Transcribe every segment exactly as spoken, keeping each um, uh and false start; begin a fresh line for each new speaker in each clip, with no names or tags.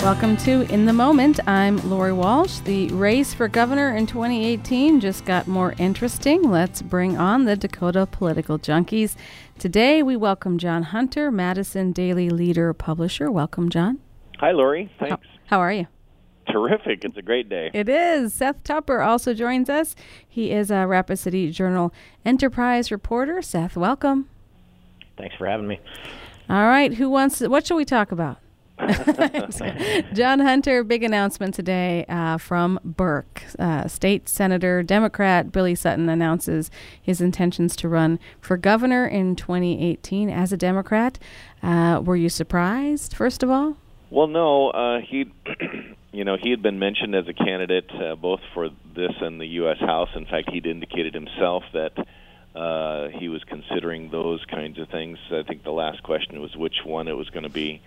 Welcome to In the Moment. I'm Lori Walsh. The race for governor in twenty eighteen just got more interesting. Let's bring on the Dakota Political Junkies. Today we welcome John Hunter, Madison Daily Leader publisher. Welcome, John.
Hi, Lori. Thanks.
How, how are you?
Terrific. It's a great day.
It is. Seth Tupper also joins us. He is a Rapid City Journal Enterprise reporter. Seth, welcome.
Thanks for having me.
All right. Who wants to, what shall we talk about? John Hunter, big announcement today uh, from Burke. Uh, State Senator, Democrat Billy Sutton announces his intentions to run for governor in twenty eighteen as a Democrat. Uh, were you surprised, first of all?
Well, no. Uh, he, you know, he had been mentioned as a candidate uh, both for this and the U S House. In fact, he'd indicated himself that uh, he was considering those kinds of things. I think the last question was which one it was going to be.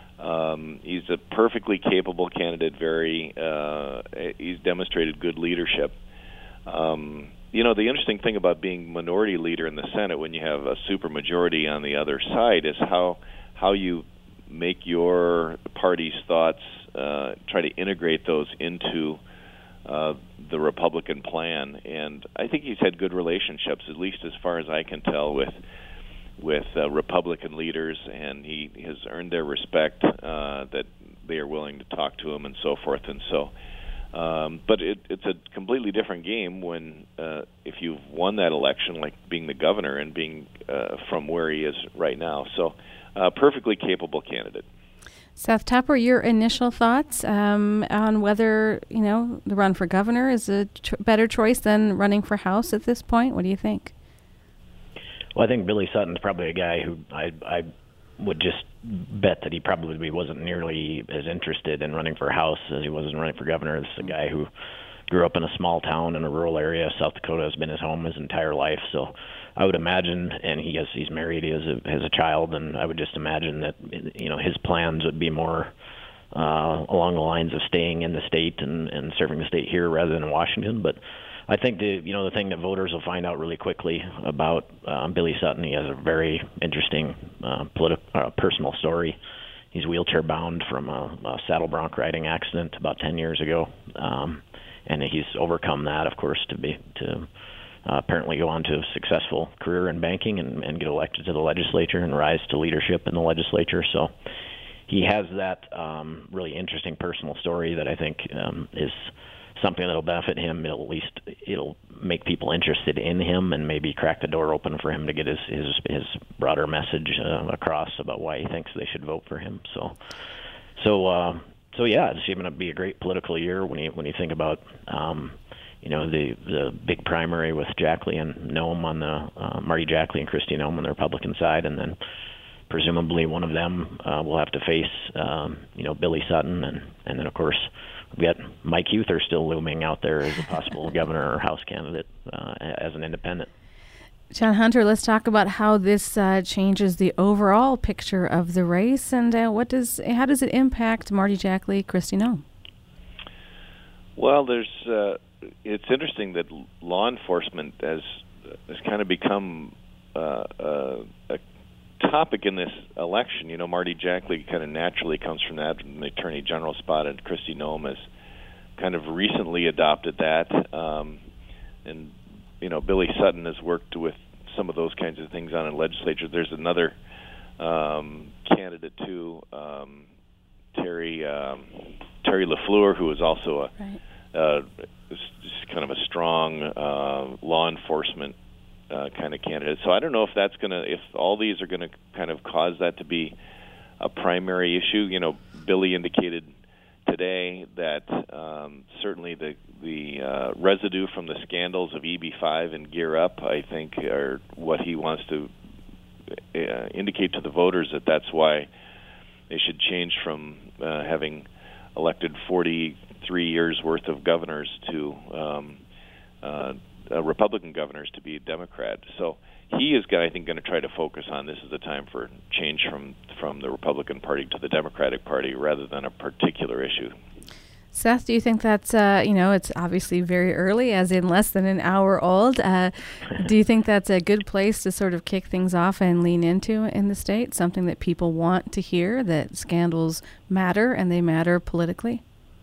Um, he's a perfectly capable candidate. Very, uh, he's demonstrated good leadership. Um, you know, the interesting thing about being minority leader in the Senate when you have a supermajority on the other side is how how you make your party's thoughts, uh, try to integrate those into uh, the Republican plan. And I think he's had good relationships, at least as far as I can tell, with. with uh, Republican leaders, and he has earned their respect, uh, that they are willing to talk to him and so forth. And so, um, but it, it's a completely different game when uh, if you've won that election, like being the governor and being uh, from where he is right now. So, uh, perfectly capable candidate.
Seth Tupper, your initial thoughts um, on whether, you know, the run for governor is a tr- better choice than running for House at this point? What do you think?
Well, I think Billy Sutton's probably a guy who I, I would just bet that he probably wasn't nearly as interested in running for House as he was in running for governor. This is a guy who grew up in a small town in a rural area. South Dakota has been his home his entire life. So I would imagine, and he has, he's married, he has a, has a child, and I would just imagine that, you know, his plans would be more uh, along the lines of staying in the state and, and serving the state here rather than in Washington. But I think the you know the thing that voters will find out really quickly about um, Billy Sutton, he has a very interesting uh, politi- uh, personal story. He's wheelchair bound from a, a saddle bronc riding accident about ten years ago, um, and he's overcome that, of course, to be to uh, apparently go on to a successful career in banking and, and get elected to the legislature and rise to leadership in the legislature. So he has that um, really interesting personal story that I think um, is something that'll benefit him. It'll at least it'll make people interested in him and maybe crack the door open for him to get his his, his broader message uh, across about why he thinks they should vote for him. So, so uh, so yeah, it's going to be a great political year when you when you think about um, you know the the big primary with Jackley and Noem on the uh, Marty Jackley and Kristi Noem on the Republican side, and then presumably one of them uh, will have to face um, you know Billy Sutton, and and then of course we've got Mike Huther still looming out there as a possible governor or House candidate uh, as an independent.
John Hunter, let's talk about how this uh, changes the overall picture of the race, and uh, what does how does it impact Marty Jackley, Kristi Noem?
Well, there's uh, it's interesting that law enforcement has has kind of become uh, uh, a topic in this election. You know, Marty Jackley kind of naturally comes from that, from the Attorney General spot, and Kristi Noem has kind of recently adopted that. Um, and, you know, Billy Sutton has worked with some of those kinds of things on the legislature. There's another um, candidate, too, um, Terry um, Terry LaFleur, who is also a
right.
uh, just kind of a strong uh, law enforcement Uh, kind of candidate. So I don't know if that's going to, if all these are going to kind of cause that to be a primary issue. You know, Billy indicated today that um, certainly the the uh, residue from the scandals of E B five and Gear Up, I think, are what he wants to uh, indicate to the voters, that that's why they should change from uh, having elected forty-three years worth of governors to um, uh, Uh, Republican governors to be a Democrat. So he is, I think, going to try to focus on this is the time for change from from the Republican Party to the Democratic Party rather than a particular issue.
Seth, do you think that's, uh, you know, it's obviously very early, as in less than an hour old. Uh, do you think that's a good place to sort of kick things off and lean into in the state, something that people want to hear, that scandals matter and they matter politically?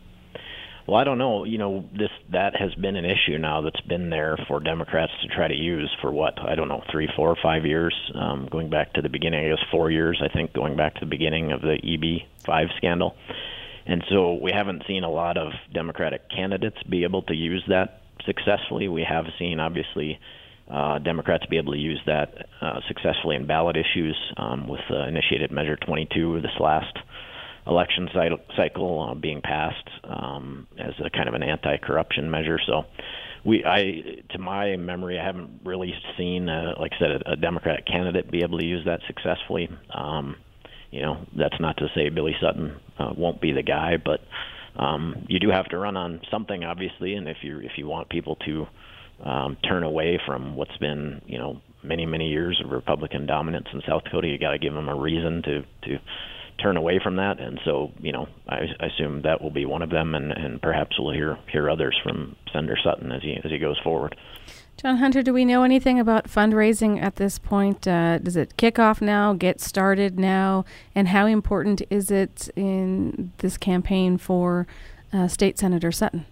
Well, I don't know. You know, this that has been an issue now that's been there for Democrats to try to use for what, I don't know, three, four, five years, um, going back to the beginning, I guess four years, I think, going back to the beginning of the E B five scandal. And so we haven't seen a lot of Democratic candidates be able to use that successfully. We have seen, obviously, uh, Democrats be able to use that uh, successfully in ballot issues um, with uh, Initiated Measure twenty-two this last election cycle uh, being passed um, as a kind of an anti-corruption measure. So we, I, to my memory, I haven't really seen, uh, like I said, a, a Democratic candidate be able to use that successfully. Um, You know, that's not to say Billy Sutton uh, won't be the guy, but um, you do have to run on something, obviously. And if you if you want people to um, turn away from what's been, you know, many many years of Republican dominance in South Dakota, you got to give them a reason to to turn away from that. And so, you know, I, I assume that will be one of them, and, and perhaps we'll hear hear others from Senator Sutton as he as he goes forward.
John Hunter, do we know anything about fundraising at this point? Uh, does it kick off now, get started now? And how important is it in this campaign for uh, State Senator Sutton?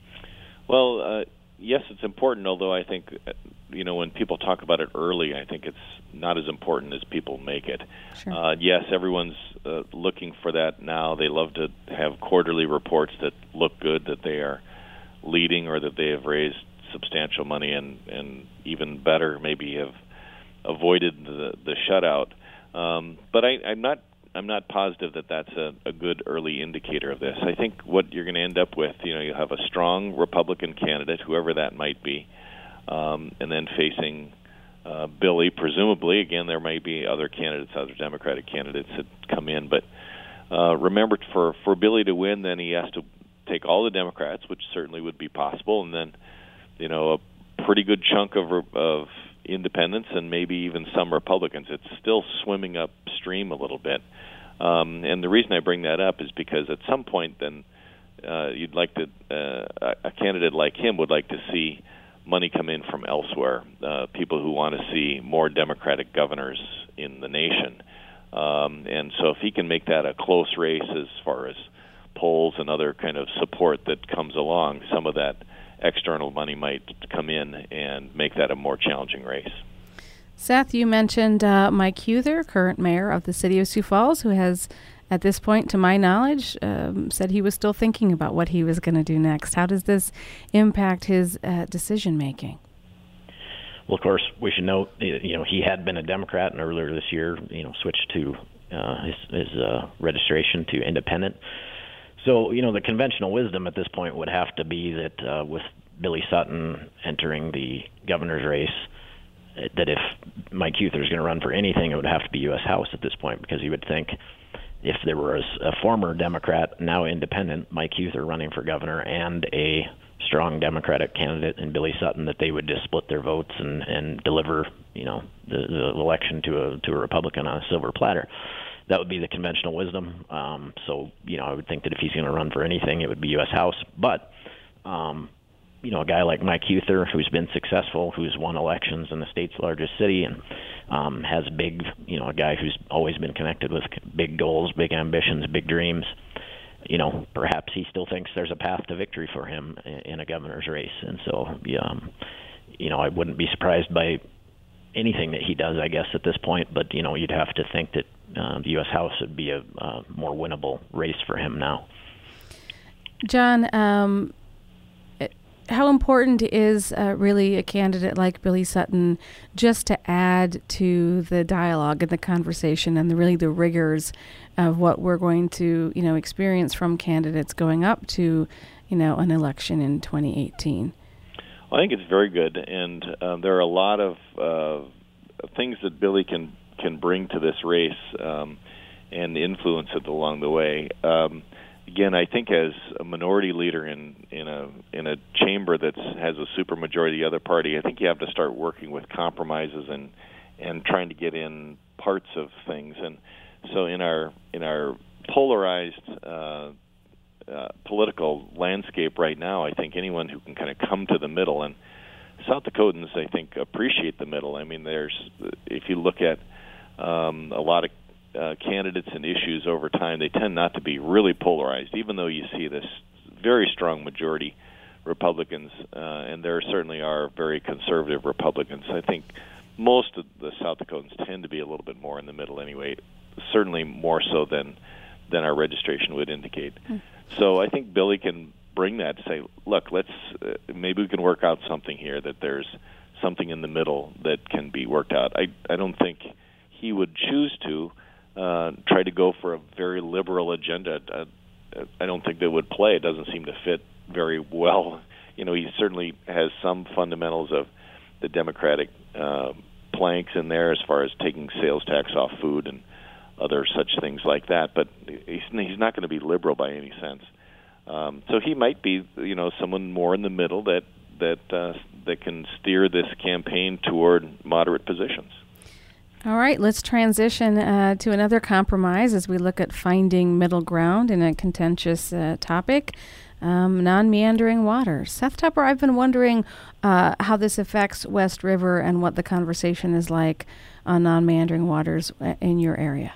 Well, uh, yes, it's important, although I think, you know, when people talk about it early, I think it's not as important as people make it.
Sure.
Uh, yes, everyone's uh, looking for that now. They love to have quarterly reports that look good, that they are leading or that they have raised substantial money, and, and even better, maybe have avoided the, the shutout. Um, but I, I'm not I'm not positive that that's a, a good early indicator of this. I think what you're going to end up with, you know, you have a strong Republican candidate, whoever that might be, um, and then facing uh, Billy. Presumably, again, there may be other candidates, other Democratic candidates that come in. But uh, remember, for for Billy to win, then he has to take all the Democrats, which certainly would be possible, and then, you know, a pretty good chunk of of independents and maybe even some Republicans. It's still swimming upstream a little bit. Um, and the reason I bring that up is because at some point then uh, you'd like to, uh, a candidate like him would like to see money come in from elsewhere, uh, people who want to see more Democratic governors in the nation. Um, and so if he can make that a close race as far as polls and other kind of support that comes along, some of that external money might come in and make that a more challenging race.
Seth, you mentioned uh, Mike Huether, current mayor of the city of Sioux Falls, who has, at this point, to my knowledge, um, said he was still thinking about what he was going to do next. How does this impact his uh, decision-making?
Well, of course, we should note, you know, he had been a Democrat, and earlier this year, you know, switched to uh, his, his uh, registration to independent. So, you know, the conventional wisdom at this point would have to be that uh, with Billy Sutton entering the governor's race, that if Mike Huether is going to run for anything, it would have to be U S House at this point, because you would think if there was a former Democrat, now independent, Mike Huether running for governor, and a strong Democratic candidate in Billy Sutton, that they would just split their votes and, and deliver, you know, the, the election to a to a Republican on a silver platter. That would be the conventional wisdom. Um, so, you know, I would think that if he's going to run for anything, it would be U S House. But, um, you know, a guy like Mike Huether, who's been successful, who's won elections in the state's largest city, and um, has big, you know, a guy who's always been connected with big goals, big ambitions, big dreams, you know, perhaps he still thinks there's a path to victory for him in a governor's race. And so, yeah, um, you know, I wouldn't be surprised by anything that he does, I guess, at this point. But, you know, you'd have to think that uh, the U S House would be a uh, more winnable race for him now.
John, um, how important is uh, really a candidate like Billy Sutton just to add to the dialogue and the conversation and the really the rigors of what we're going to, you know, experience from candidates going up to, you know, an election in twenty eighteen?
Well, I think it's very good, and uh, there are a lot of uh, things that Billy can can bring to this race um, and influence it along the way. Um, Again, I think as a minority leader in, in a in a chamber that has a supermajority of the other party, I think you have to start working with compromises and and trying to get in parts of things. And so in our in our polarized uh, uh, political leadership right now. I think anyone who can kind of come to the middle, and South Dakotans, I think, appreciate the middle. I mean, there's, if you look at um, a lot of uh, candidates and issues over time, they tend not to be really polarized, even though you see this very strong majority Republicans, uh, and there certainly are very conservative Republicans. I think most of the South Dakotans tend to be a little bit more in the middle anyway, certainly more so than than our registration would indicate. Mm. So I think Billy can bring that to say, look, let's uh, maybe we can work out something here, that there's something in the middle that can be worked out. I, I don't think he would choose to uh, try to go for a very liberal agenda. Uh, I don't think that would play. It doesn't seem to fit very well. You know, he certainly has some fundamentals of the Democratic uh, planks in there as far as taking sales tax off food and other such things like that, but he's, he's not going to be liberal by any sense. Um, so he might be, you know, someone more in the middle that that uh, that can steer this campaign toward moderate positions.
All right, let's transition uh, to another compromise as we look at finding middle ground in a contentious uh, topic, um, non-meandering waters. Seth Tupper, I've been wondering uh, how this affects West River and what the conversation is like on non-meandering waters in your area.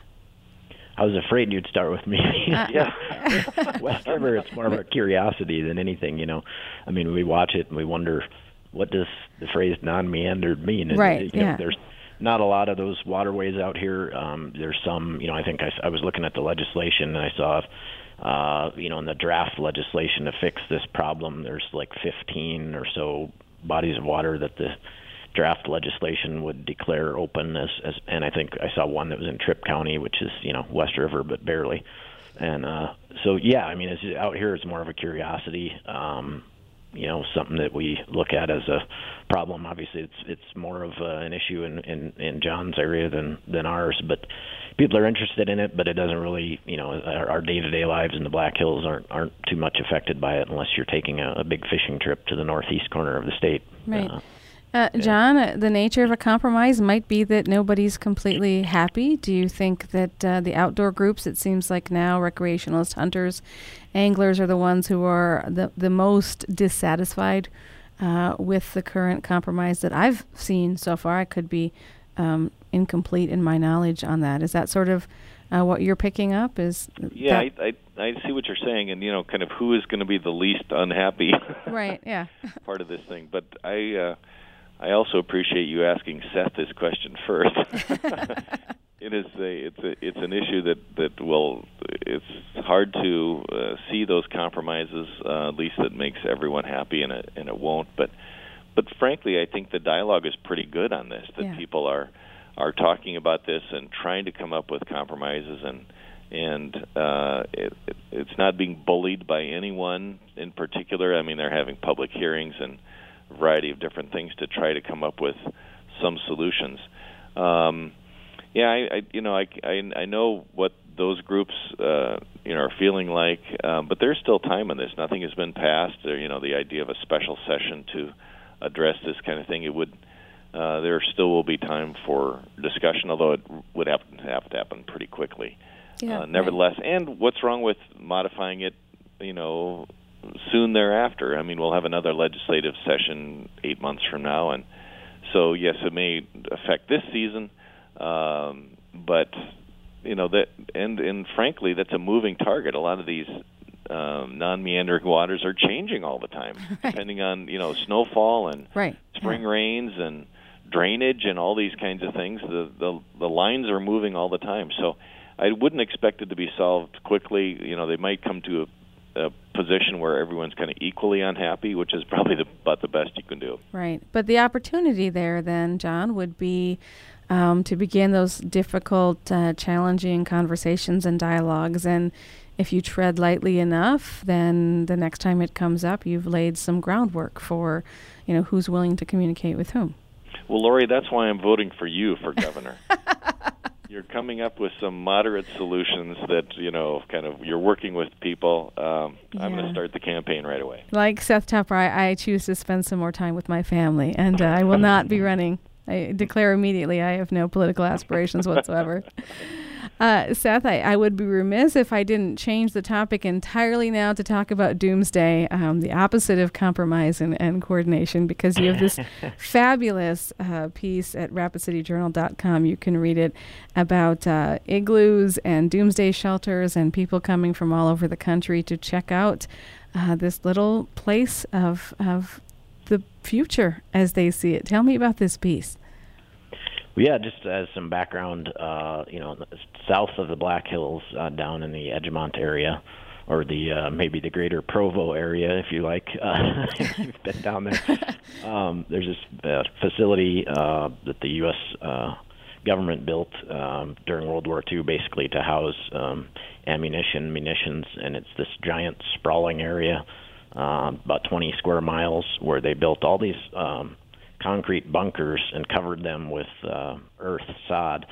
I was afraid you'd start with me.
Uh,
yeah. West River, it's more of a curiosity than anything, you know. I mean, we watch it and we wonder, what does the phrase non-meandered mean? And,
right,
you know,
yeah.
There's not a lot of those waterways out here. Um, there's some, you know, I think I, I was looking at the legislation and I saw, uh, you know, in the draft legislation to fix this problem, there's like fifteen or so bodies of water that the draft legislation would declare open as, as, and I think I saw one that was in Tripp County, which is, you know, West River, but barely. And uh, so, yeah, I mean, it's, out here it's more of a curiosity, um, you know, something that we look at as a problem. Obviously, it's it's more of uh, an issue in, in, in John's area than, than ours, but people are interested in it, but it doesn't really, you know, our, our day-to-day lives in the Black Hills aren't aren't too much affected by it unless you're taking a, a big fishing trip to the northeast corner of the state.
Right.
Uh,
Uh, John, uh, the nature of a compromise might be that nobody's completely happy. Do you think that uh, the outdoor groups, it seems like now recreationalists, hunters, anglers are the ones who are the, the most dissatisfied uh, with the current compromise that I've seen so far? I could be um, incomplete in my knowledge on that. Is that sort of uh, what you're picking up? Is
Yeah, I, I, I see what you're saying, and, you know, kind of who is going to be the least unhappy
right, yeah.
part of this thing. But I... Uh, I also appreciate you asking Seth this question first. It is a it's a it's an issue that that will it's hard to uh, see those compromises. Uh, at least that makes everyone happy, and it and it won't. But but frankly, I think the dialogue is pretty good on this. That
yeah.
people are are talking about this and trying to come up with compromises, and and uh, it, it, it's not being bullied by anyone in particular. I mean, they're having public hearings and variety of different things to try to come up with some solutions. Um, yeah, I, I you know I, I, I know what those groups uh, you know are feeling like, um, but there's still time on this. Nothing has been passed. There, you know, the idea of a special session to address this kind of thing. It would uh, there still will be time for discussion, although it would have to, have to happen pretty quickly.
Yeah,
uh, nevertheless,
right.
And what's wrong with modifying it? You know. Soon thereafter. I mean, we'll have another legislative session eight months from now, and so yes, it may affect this season, um, but you know that, and and frankly, that's a moving target. A lot of these um, non-meandering waters are changing all the time, right. depending on you know snowfall and
right.
spring
yeah.
rains and drainage and all these kinds of things. The, the the lines are moving all the time, so I wouldn't expect it to be solved quickly. You know, they might come to a a position where everyone's kind of equally unhappy, which is probably the, about the best you can do.
Right. But the opportunity there then, John, would be um, to begin those difficult, uh, challenging conversations and dialogues. And if you tread lightly enough, then the next time it comes up, you've laid some groundwork for, you know, who's willing to communicate with whom.
Well, Lori, that's why I'm voting for you for governor. You're coming up with some moderate solutions that, you know, kind of you're working with people. Um,
yeah.
I'm going to start the campaign right away.
Like Seth Tupper, I, I choose to spend some more time with my family, and uh, I will not be running. I declare immediately I have no political aspirations whatsoever. Uh, Seth, I, I would be remiss if I didn't change the topic entirely now to talk about doomsday, um, the opposite of compromise and, and coordination, because you have this fabulous uh, piece at rapid city journal dot com. You can read it about uh, igloos and doomsday shelters and people coming from all over the country to check out uh, this little place of of the future as they see it. Tell me about this piece.
Well, yeah, just as some background, uh, you know, south of the Black Hills, uh, down in the Edgemont area, or the uh, maybe the greater Provo area, if you like. Uh, if you've been down there. Um, there's this uh, facility uh, that the U S uh, government built um, during World War Two, basically to house um, ammunition, munitions, and it's this giant sprawling area, uh, about twenty square miles, where they built all these um, concrete bunkers and covered them with uh, earth, sod.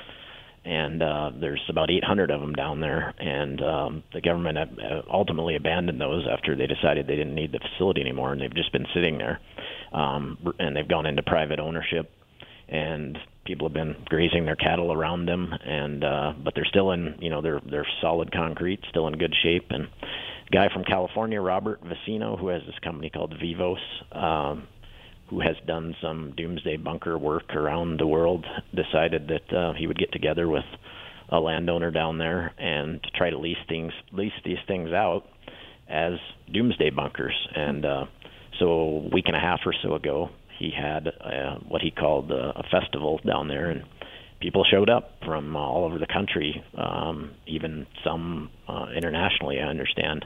And uh, there's about eight hundred of them down there, and um, the government had ultimately abandoned those after they decided they didn't need the facility anymore, and they've just been sitting there. Um, and they've gone into private ownership, and people have been grazing their cattle around them, and uh, but they're still in, you know, they're they're solid concrete, still in good shape. And a guy from California, Robert Vicino, who has this company called Vivos, um, who has done some doomsday bunker work around the world, decided that uh, he would get together with a landowner down there and to try to lease things, lease these things out as doomsday bunkers. And uh, so a week and a half or so ago, he had uh, what he called uh, a festival down there, and people showed up from all over the country, um, even some uh, internationally, I understand,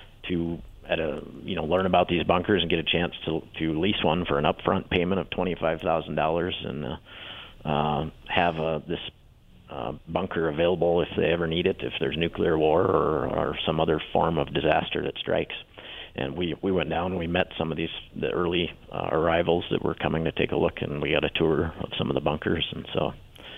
to at a you know learn about these bunkers and get a chance to to lease one for an upfront payment of twenty-five thousand dollars, and uh, uh, have uh, this uh, bunker available if they ever need it, if there's nuclear war or, or some other form of disaster that strikes. And we we went down and we met some of these the early uh, arrivals that were coming to take a look, and we got a tour of some of the bunkers. And so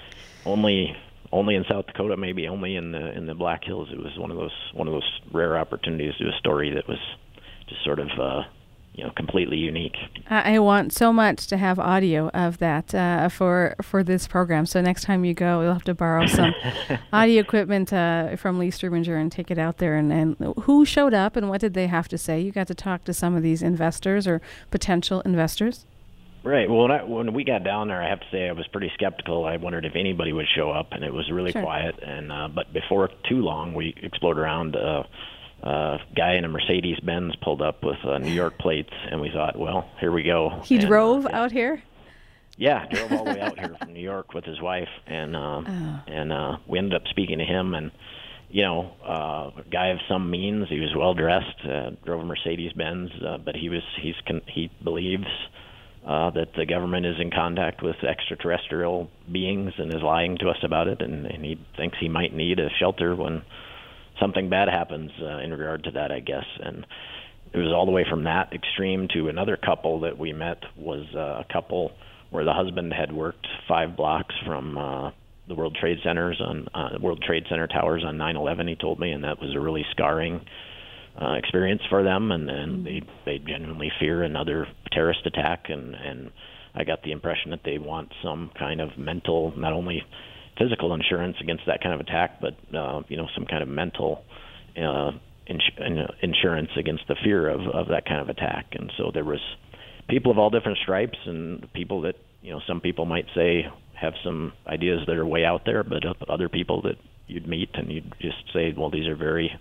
only only in South Dakota, maybe only in the in the Black Hills, it was one of those one of those rare opportunities to do a story that was just sort of uh, you know completely unique.
I want so much to have audio of that uh, for for this program. So next time you go, you'll have to borrow some audio equipment uh, from Lee Strubinger and take it out there. And, and who showed up and what did they have to say? You got to talk to some of these investors or potential investors.
Right. Well, when, I, when we got down there, I have to say I was pretty skeptical. I wondered if anybody would show up, and it was really
Sure.
quiet. And uh, but before too long, we explored around. Uh, a guy in a Mercedes-Benz pulled up with uh, New York plates, and we thought, well, here we go.
He
and,
drove
uh, yeah.
out here?
Yeah, drove all the way out here from New York with his wife, and um,
Oh.
and uh, we ended up speaking to him. And you know, uh, a guy of some means. He was well dressed, uh, drove a Mercedes-Benz, uh, but he was he's con- he believes uh, that the government is in contact with extraterrestrial beings and is lying to us about it, and, and he thinks he might need a shelter when something bad happens uh, in regard to that, I guess. And it was all the way from that extreme to another couple that we met was uh, a couple where the husband had worked five blocks from uh, the World Trade Centers on uh, World Trade Center towers on nine eleven, he told me, and that was a really scarring uh, experience for them, and, and they they genuinely fear another terrorist attack, and, and I got the impression that they want some kind of mental, not only physical insurance against that kind of attack, but uh, you know, some kind of mental uh, ins- insurance against the fear of, of that kind of attack. And so there was people of all different stripes, and people that, you know, some people might say have some ideas that are way out there, but other people that you'd meet and you'd just say, well, these are very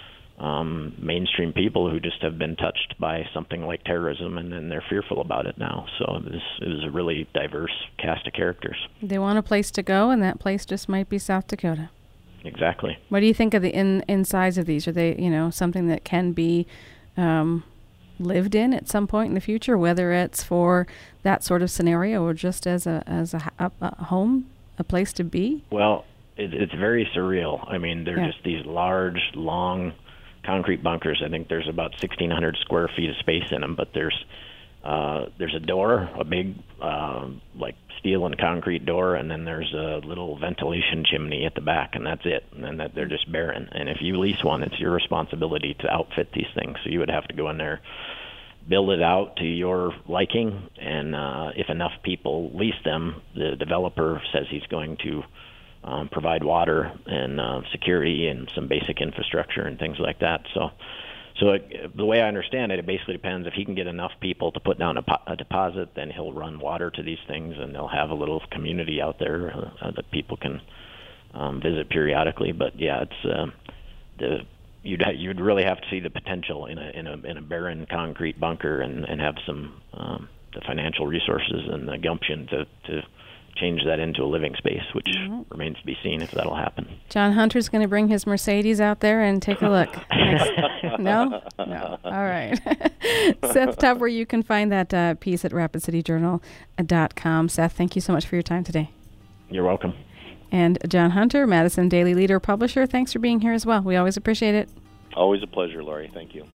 um, mainstream people who just have been touched by something like terrorism, and then they're fearful about it now. So it was, it was a really diverse cast of characters.
They want a place to go, and that place just might be South Dakota.
Exactly.
What do you think of the in insides of these? Are they, you know, something that can be um, lived in at some point in the future, whether it's for that sort of scenario or just as a as a, a, a home, a place to be?
Well, it, it's very surreal. I mean, they're
Yeah.
just these large, long concrete bunkers. I think there's about sixteen hundred square feet of space in them, but there's uh, there's a door, a big uh, like steel and concrete door, and then there's a little ventilation chimney at the back, and that's it. And then that they're just barren. And if you lease one, it's your responsibility to outfit these things. So you would have to go in there, build it out to your liking, and uh, if enough people lease them, the developer says he's going to um, provide water and uh, security and some basic infrastructure and things like that. So, so it, the way I understand it, it basically depends if he can get enough people to put down a, po- a deposit, then he'll run water to these things, and they'll have a little community out there uh, that people can um, visit periodically. But yeah, it's uh, the you'd ha- you'd really have to see the potential in a in a in a barren concrete bunker and and have some um, the financial resources and the gumption to to change that into a living space, which mm-hmm. remains to be seen if that'll happen.
John Hunter's going to bring his Mercedes out there and take a look. no? No. All right. Seth Tupper, you can find that uh, piece at rapid city journal dot com. Seth, thank you so much for your time today.
You're welcome.
And John Hunter, Madison Daily Leader publisher, thanks for being here as well. We always appreciate it.
Always a pleasure, Lori. Thank you.